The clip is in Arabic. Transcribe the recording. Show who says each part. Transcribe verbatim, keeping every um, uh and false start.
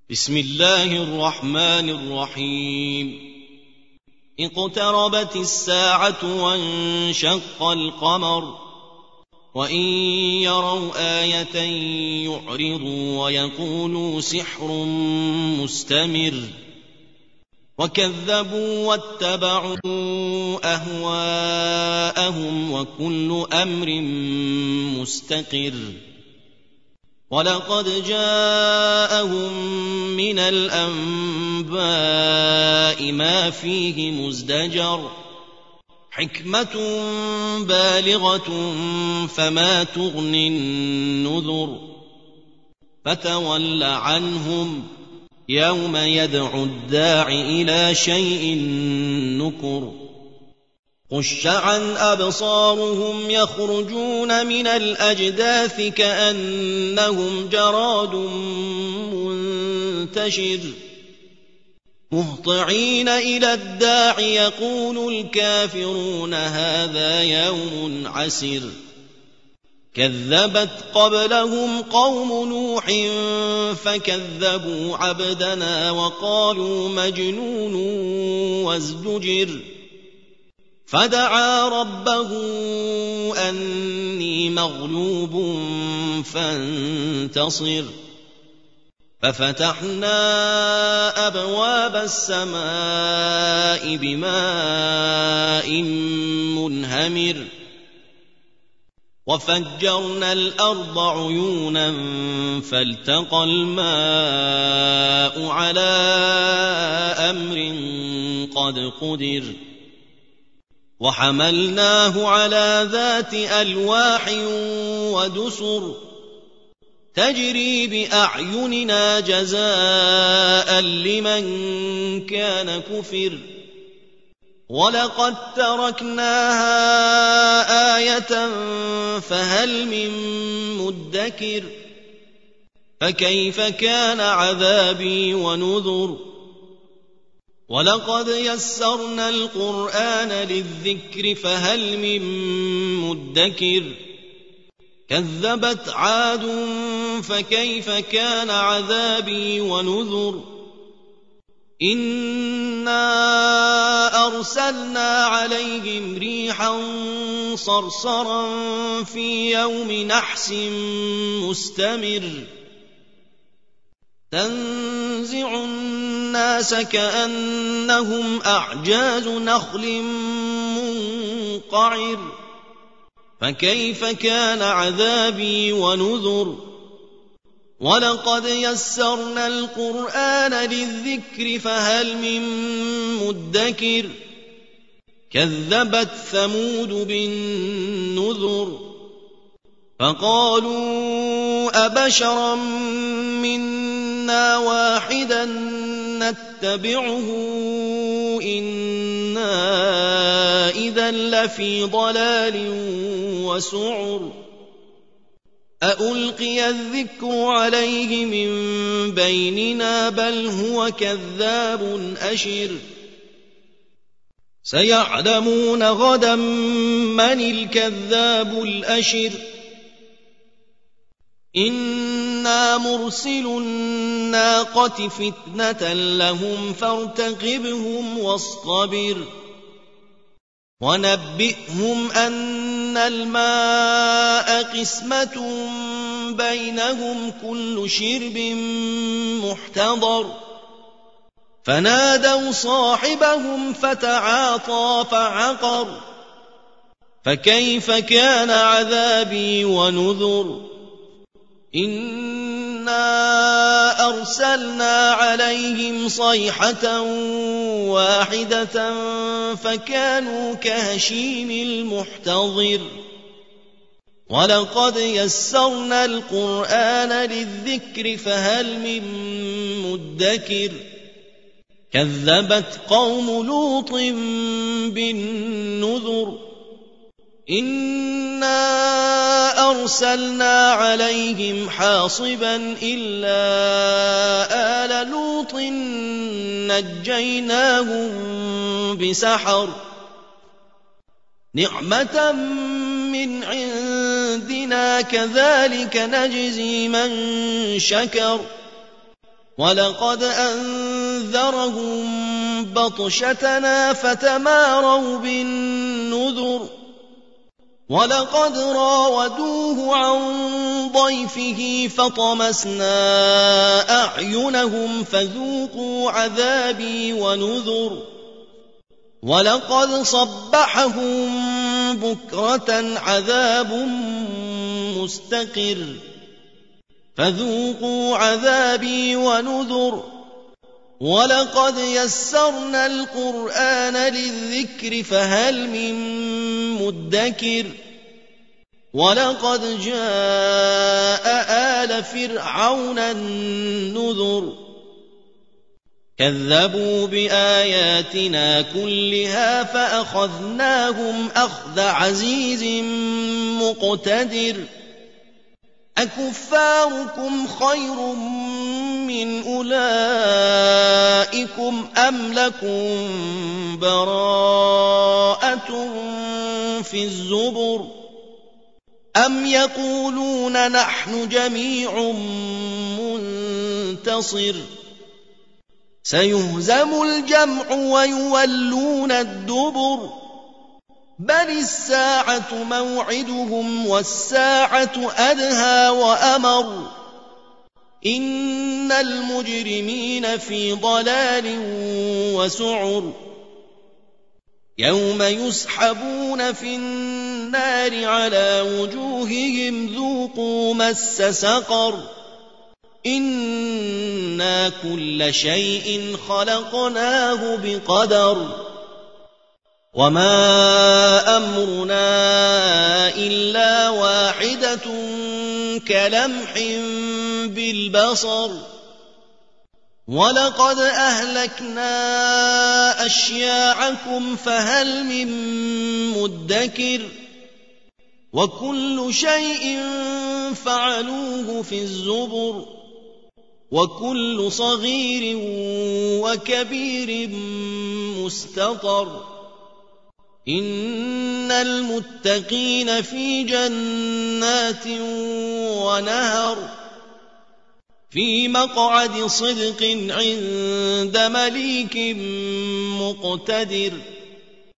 Speaker 1: بسم الله الرحمن الرحيم اقتربت الساعة وانشق القمر وإن يروا آية يعرضوا ويقولوا سحر مستمر وكذبوا واتبعوا أهواءهم وكل أمر مستقر ولقد جاءهم من الأنباء ما فيه مزدجر حكمة بالغة فما تغني النذر فتول عنهم يوم يدعو الداع إلى شيء نكر خش عن أبصارهم يخرجون من الأجداث كأنهم جراد منتشر مهطعين إلى الداع يقول الكافرون هذا يوم عسر كذبت قبلهم قوم نوح فكذبوا عبدنا وقالوا مجنون وازدجر فدعا ربه أني مغلوب فانتصر ففتحنا أبواب السماء بماء منهمر وفجرنا الأرض عيونا فالتقى الماء على أمر قد قدر وحملناه على ذات ألواح ودسر تجري بأعيننا جزاء لمن كان كفر ولقد تركناها آية فهل من مدكر فكيف كان عذابي ونذر ولقد يسرنا القرآن للذكر فهل من مدكر كذبت عاد فكيف كان عذابي ونذر إنا أرسلنا عليهم ريحا صرصرا في يوم نحس مستمر تنزع الناس كأنهم أعجاز نخل منقعر فكيف كان عذابي ونذر ولقد يسرنا القرآن للذكر فهل من مدكر كذبت ثمود بالنذر فقالوا أبشرا منا واحدا نتبعه إنا إذا لفي ضلال وسعر أألقي الذكر عليه من بيننا بل هو كذاب أشر سيعلمون غدا من الكذاب الأشر إنا مرسل الناقة فتنة لهم فارتقبهم واصطبر ونبئهم أن الماء قسمة بينهم كل شرب محتضر فنادوا صاحبهم فتعاطى فعقر فكيف كان عذابي ونذر إنا أرسلنا عليهم صيحة واحدة فكانوا كهشيم المحتضر ولقد يسرنا القرآن للذكر فهل من مدكر كذبت قوم لوط بالنذر إنا أرسلنا عليهم حاصبا إلا آل لوط نجيناهم بسحر نعمة من عندنا كذلك نجزي من شكر ولقد أنذرهم بطشتنا فتماروا بالنذر ولقد راودوه عن ضيفه فطمسنا أعينهم فذوقوا عذابي ونذر ولقد صبحهم بكرة عذاب مستقر فذوقوا عذابي ونذر ولقد يسرنا القرآن للذكر فهل من مدكر ولقد جاء آل فرعون النذر كذبوا بآياتنا كلها فأخذناهم أخذ عزيز مقتدر أكفاركم خير من أولئكم أم لكم براءة في الزبر أم يقولون نحن جميع منتصر سيهزم الجمع ويولون الدبر بل الساعة موعدهم والساعة أدهى وأمر إن المجرمين في ضلال وسعر يوم يسحبون في النار على وجوههم ذوقوا مس سقر إنا كل شيء خلقناه بقدر وما أمرنا إلا واحدة كلمح بالبصر ولقد أهلكنا أشياعكم فهل من مدكر وكل شيء فعلوه في الزبر وكل صغير وكبير مستطر إن المتقين في جنات ونهر في مقعد صدق عند مليك مقتدر